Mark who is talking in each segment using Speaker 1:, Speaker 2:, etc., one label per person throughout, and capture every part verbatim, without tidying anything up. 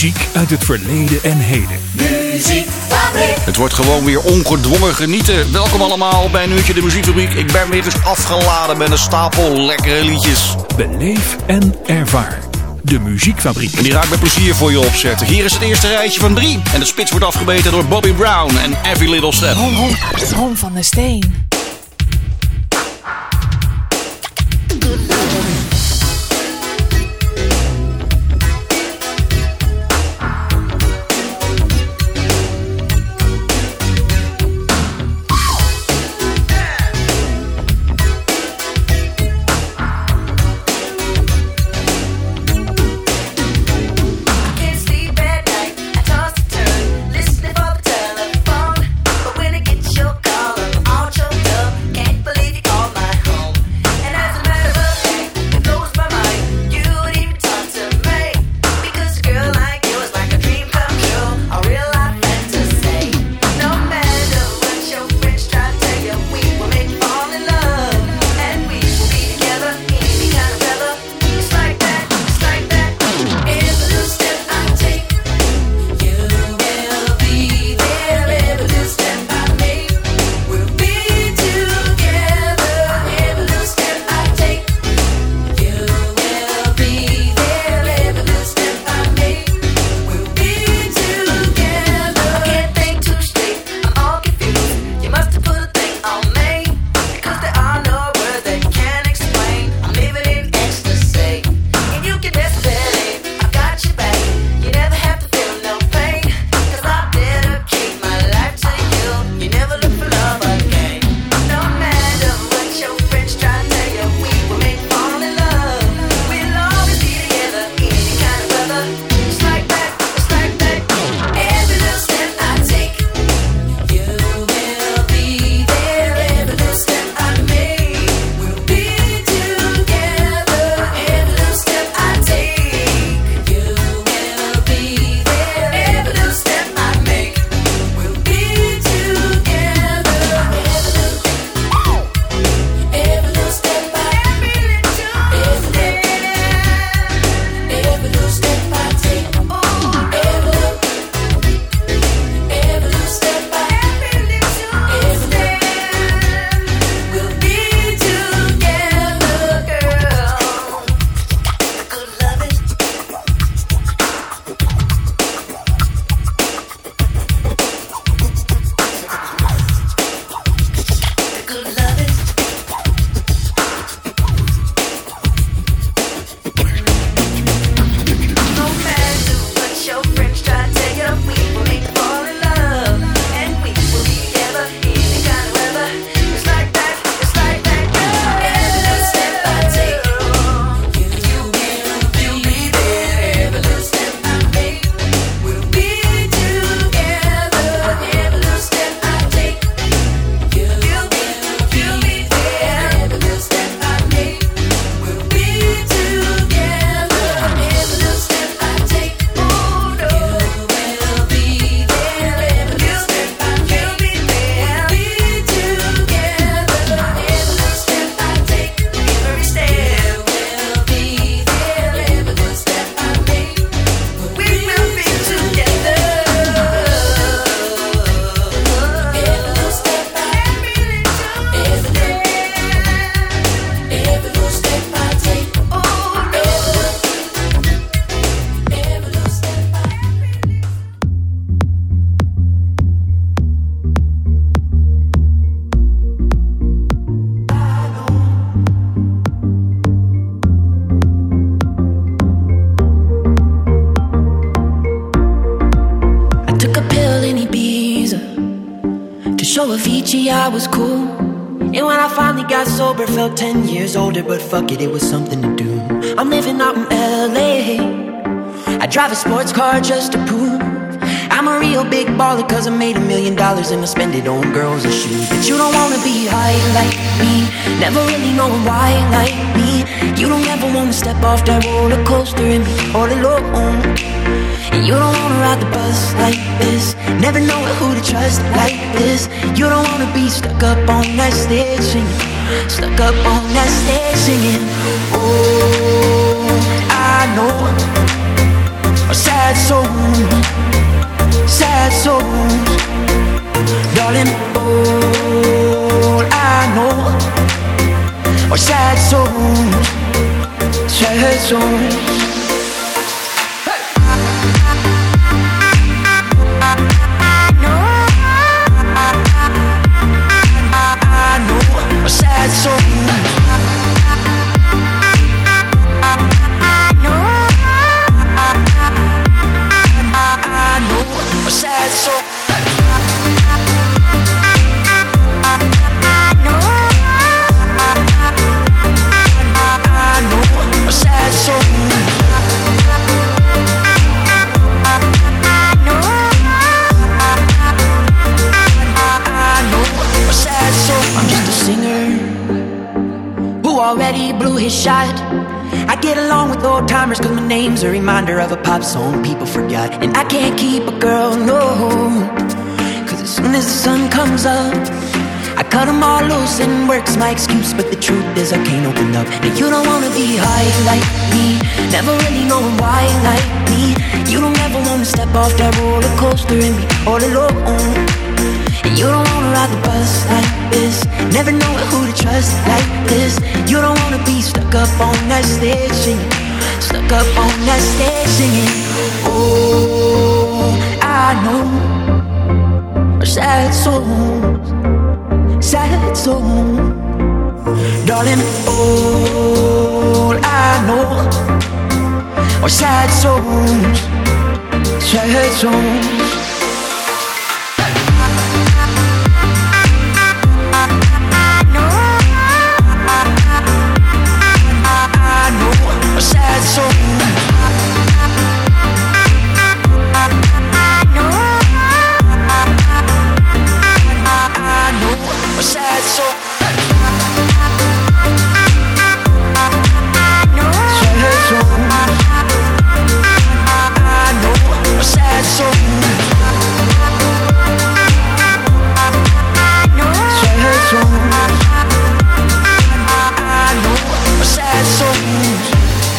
Speaker 1: Muziek uit het verleden en heden.
Speaker 2: Muziekfabriek. Het wordt gewoon weer ongedwongen genieten. Welkom allemaal bij een uurtje de Muziekfabriek. Ik ben weer eens afgeladen met een stapel lekkere liedjes.
Speaker 1: Beleef en ervaar. De Muziekfabriek.
Speaker 2: En die raak ik met plezier voor je opzetten. Hier is het eerste rijtje van drie. En de spits wordt afgebeten door Bobby Brown en Every Little Step.
Speaker 3: Home, home, home van de Steen.
Speaker 4: I was cool, and when I finally got sober, felt ten years older, but fuck it, it was something to do. I'm living out in L A, I drive a sports car just to prove I'm a real big baller, cause I made a million dollars and I spend it on girls and shoes. But you don't wanna be high like me, never really knowing why like me. You don't ever wanna step off that roller coaster and be all alone. And you don't wanna ride the bus like this, never knowing who to trust like this. You don't wanna be stuck up on that stage singing, stuck up on that stage singing. Oh, I know sad souls, sad souls. Darling, all I know are sad souls, sad souls. Sad souls. I know, I know, a sad soul. I know, I know, a sad soul. I know, I know, a sad soul. I'm just a singer who already blew his shot. I get along with old timers cause my name's a reminder of a pop song people forgot. And I can't keep a girl, no, cause as soon as the sun comes up I cut them all loose and work's my excuse. But the truth is I can't open up. And you don't wanna be high like me, never really knowing why like me. You don't ever wanna step off that roller coaster and be all alone. And you don't wanna ride the bus like this, never know who to trust like this. You don't wanna be stuck up on that stage singing, stuck up on that stage singing. Oh, I know, sad souls, sad souls. Darling, all I know are sad souls, sad souls. Sad soul. I know, I know, a sad soul. I know, sad soul. I know, a sad soul. I know, sad soul. I know, a sad soul.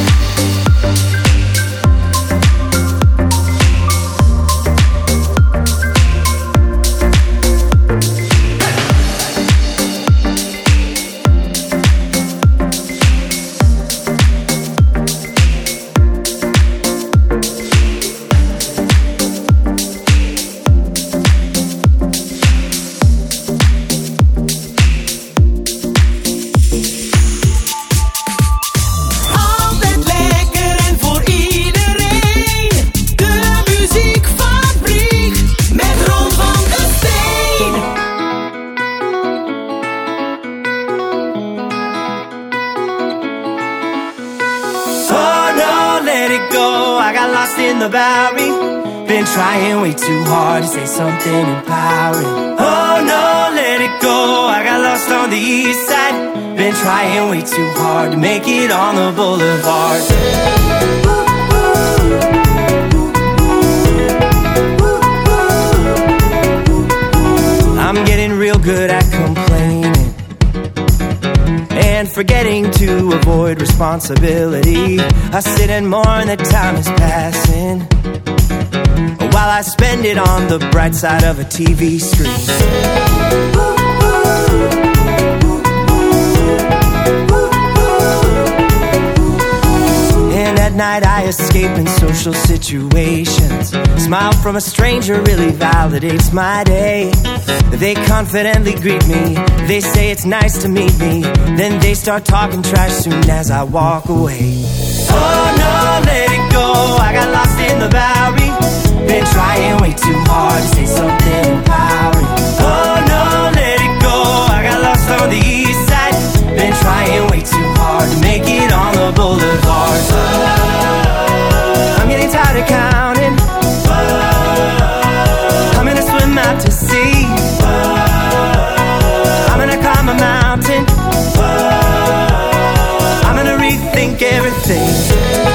Speaker 5: Trying way too hard to say something empowering. Oh no, let it go, I got lost on the east side. Been trying way too hard to make it on the boulevard. I'm getting real good at complaining and forgetting to avoid responsibility. I sit and mourn that time is passing while I spend it on the bright side of a T V screen. And at night I escape in social situations. Smile from a stranger really validates my day. They confidently greet me, they say it's nice to meet me. Then they start talking trash soon as I walk away. Oh no, let it go, I got lost in the Bowery. Been trying way too hard to say something empowering. Oh no, let it go, I got lost on the east side. Been trying way too hard to make it on the boulevard. I'm getting tired of counting. I'm gonna swim out to sea. I'm gonna climb a mountain. I'm gonna rethink everything.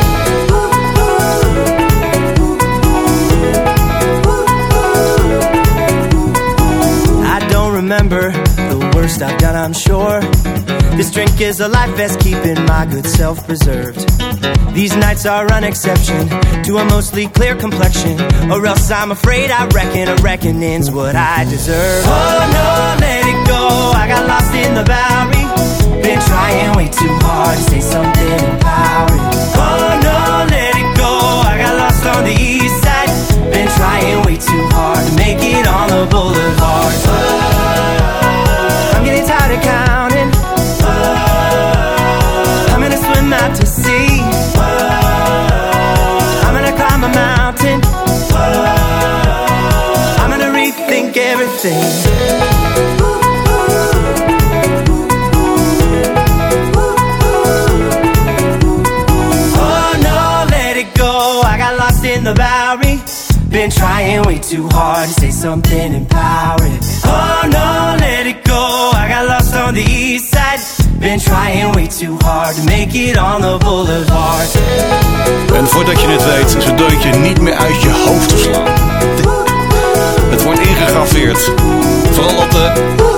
Speaker 5: Remember the worst I've done, I'm sure. This drink is a life vest keeping my good self preserved. These nights are an exception to a mostly clear complexion, or else I'm afraid I reckon a reckoning's what I deserve. Oh no, let it go, I got lost in the Bowery. Been trying way too hard to say something empowering. Oh no, let it go, I got lost on the east side. Been trying way too hard to make it on the boulevard. Oh, I'm getting tired of counting. Oh, I'm gonna swim out to sea. Oh, I'm gonna climb a mountain. Oh, I'm gonna rethink everything. In the Bowery, been trying way too hard to say something empowering. Oh no, let it go, I got lost on the east side. Been trying way too hard to make it on the boulevard.
Speaker 2: En voordat je het weet, is het deuntje niet meer uit je hoofd te slaan. Het wordt ingegraveerd. Vooral op de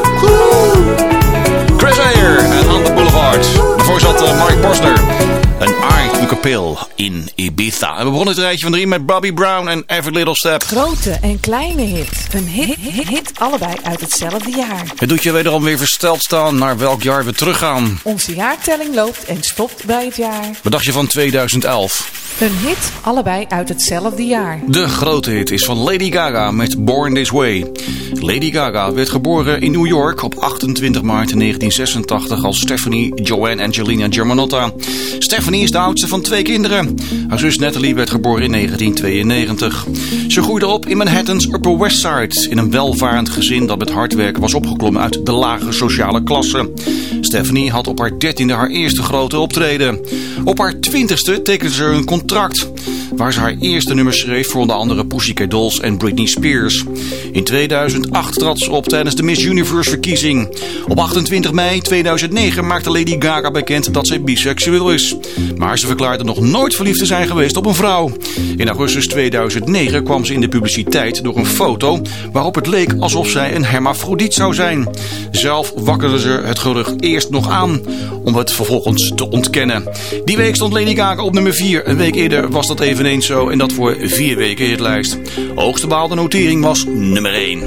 Speaker 2: Chris Ayer en On the Boulevard. Daarvoor zat uh, Mark Posner. Een Art to Capel in Ibiza. En we begonnen het rijtje van drie met Bobby Brown en Every Little Step.
Speaker 3: Grote en kleine hit. Een hit, hit, hit allebei uit hetzelfde jaar.
Speaker 2: Het doet je wederom weer versteld staan naar welk jaar we teruggaan.
Speaker 3: Onze jaartelling loopt en stopt bij het jaar.
Speaker 2: Wat dacht je van tweeduizend elf?
Speaker 3: Een hit allebei uit hetzelfde jaar.
Speaker 2: De grote hit is van Lady Gaga met Born This Way. Lady Gaga werd geboren in New York op achtentwintig maart negentien zesentachtig als Stephanie Joanne Angelina Germanotta. Stephanie is de oudste van twee kinderen. Haar zus Natalie werd geboren in negentien tweeënnegentig. Ze groeide op in Manhattan's Upper West Side, in een welvarend gezin dat met hard werken was opgeklommen uit de lage sociale klasse. Stephanie had op haar dertiende haar eerste grote optreden. Op haar twintigste tekende ze een contract, waar ze haar eerste nummers schreef voor onder andere Pussycat Dolls en Britney Spears. In tweeduizend acht trad ze op tijdens de Miss Universe verkiezing. Op achtentwintig mei tweeduizend negen maakte Lady Gaga bekend dat zij biseksueel is. Maar ze verklaarde nog nooit verliefd te zijn geweest op een vrouw. In augustus tweeduizend negen kwam ze in de publiciteit door een foto waarop het leek alsof zij een hermafrodiet zou zijn. Zelf wakkerde ze het gerucht eerst nog aan om het vervolgens te ontkennen. Die week stond Lady Gaga op nummer vier. Een week eerder was dat eveneens zo en dat voor vier weken hitlijst. Hoogste behaalde notering was nummer één.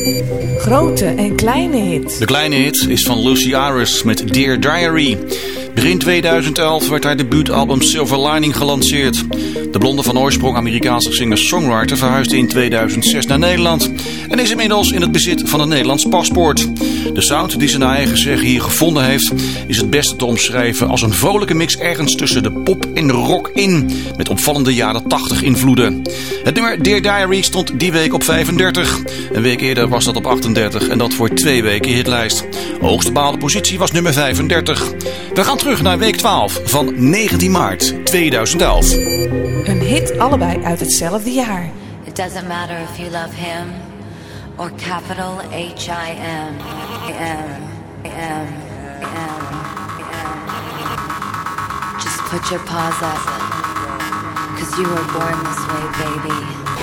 Speaker 3: Grote en kleine hit.
Speaker 2: De kleine hit is van Lucy Aris met Dear Diary. Begin tweeduizend elf werd haar debuutalbum Silver Lining gelanceerd. De blonde van oorsprong Amerikaanse singer-songwriter verhuisde in tweeduizend zes naar Nederland en is inmiddels in het bezit van een Nederlands paspoort. De sound die ze naar eigen zeggen hier gevonden heeft is het beste te omschrijven als een vrolijke mix ergens tussen de pop en de rock in, met opvallende jaren tachtig invloeden. Het nummer Dear Diary stond die week op vijfendertig. Een week eerder was dat op achtendertig en dat voor twee weken hitlijst. Hoogste behaalde positie was nummer vijfendertig. We gaan terug naar week twaalf van negentien maart tweeduizend elf.
Speaker 3: Een hit allebei uit hetzelfde jaar.
Speaker 6: It doesn't matter if you love him or capital H I M. M, M, M, M. Just put your paws up, 'cause you were born this way, baby.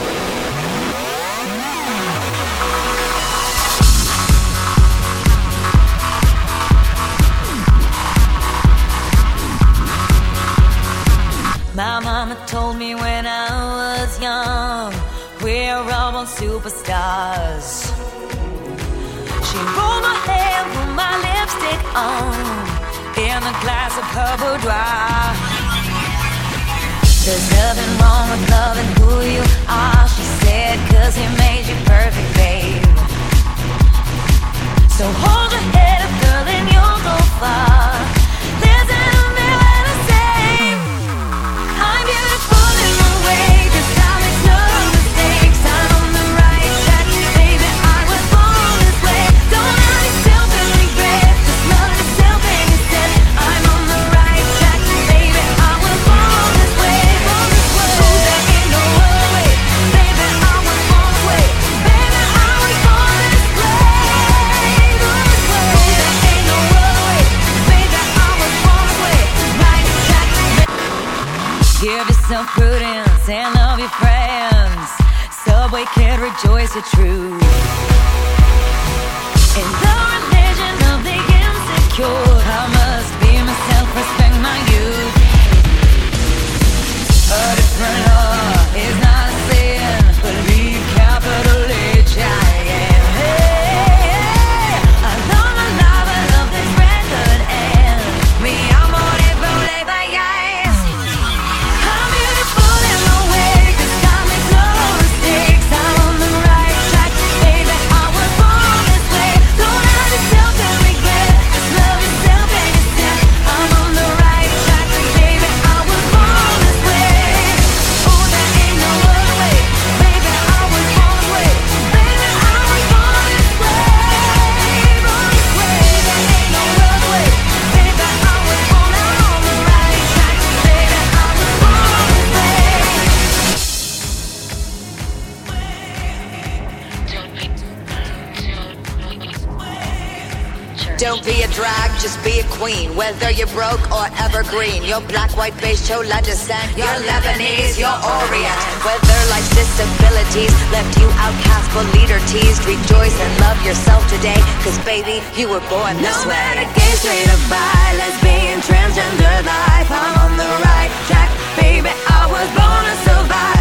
Speaker 7: My mama told me when I was young, we're all born superstars. She rolled my hair, put my lipstick on, in a glass of her boudoir. There's nothing wrong with loving who you are, she said, 'cause he made you perfect, babe. So hold your head up, girl, and you'll go far. Listen to me when I say I'm beautiful in my way, 'cause I make no mistakes. I'm on the right track, baby, I was born this way. Don't hurt yourself and regret, just love yourself and instead. I'm on the right track, baby, I was born this way, born this way. Oh, there ain't no other way, baby, I was born this way. Baby, I was born this way, born this way. Oh, there ain't no other way, baby, I was born this way. Right track, baby. Give yourself prudence and love your friends. Subway kid, rejoice your truth. In the religion of the insecure, I must be myself, respect my youth. A different heart is not sin. Believe capital H I M. Hey, hey, I love my life, I love this record, and me, I'm on it, rolling by eyes. I'm beautiful in my way, 'cause God makes no mistakes. I'm on the right track, baby, I was born this way. Don't have yourself to regret, 'cause love yourself and yourself. I'm on the right track, baby, I was born this way. Oh, there ain't no other way, baby, I was born this way. Baby, I was born this way, born this way. There ain't no other way, baby, I was born. I'm on the right track, baby, I was born this way.
Speaker 6: Don't be a drag, just be a queen. Whether you're broke or evergreen, your black, white, beige, chola descent, you're Lebanese, you're Orient. Whether life's disabilities left you outcast but leader teased, rejoice and love yourself today, 'cause baby, you were born this
Speaker 7: No
Speaker 6: way.
Speaker 7: matter gay, straight or bi, lesbian, transgender life, I'm on the right track, baby, I was born to survive.